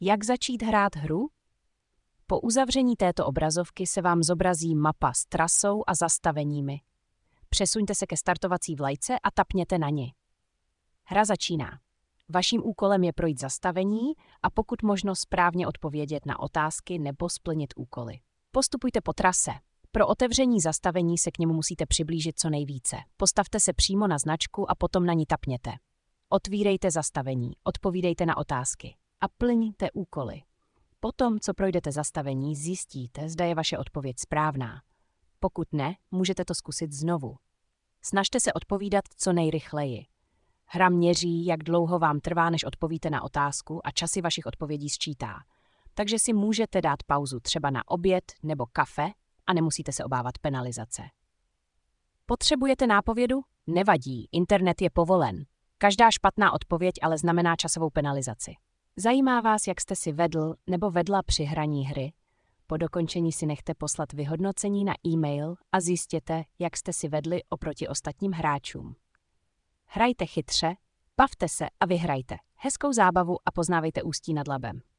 Jak začít hrát hru? Po uzavření této obrazovky se vám zobrazí mapa s trasou a zastaveními. Přesuňte se ke startovací vlajce a tapněte na ni. Hra začíná. Vaším úkolem je projít zastavení a pokud možno správně odpovědět na otázky nebo splnit úkoly. Postupujte po trase. Pro otevření zastavení se k němu musíte přiblížit co nejvíce. Postavte se přímo na značku a potom na ní tapněte. Otvírejte zastavení, odpovídejte na otázky a plňte úkoly. Potom, co projdete zastavení, zjistíte, zda je vaše odpověď správná. Pokud ne, můžete to zkusit znovu. Snažte se odpovídat co nejrychleji. Hra měří, jak dlouho vám trvá, než odpovíte na otázku a časy vašich odpovědí sčítá. Takže si můžete dát pauzu třeba na oběd nebo kafe a nemusíte se obávat penalizace. Potřebujete nápovědu? Nevadí, internet je povolen. Každá špatná odpověď ale znamená časovou penalizaci. Zajímá vás, jak jste si vedl nebo vedla při hraní hry? Po dokončení si nechte poslat vyhodnocení na e-mail a zjistěte, jak jste si vedli oproti ostatním hráčům. Hrajte chytře, bavte se a vyhrajte. Hezkou zábavu a poznávejte Ústí nad Labem.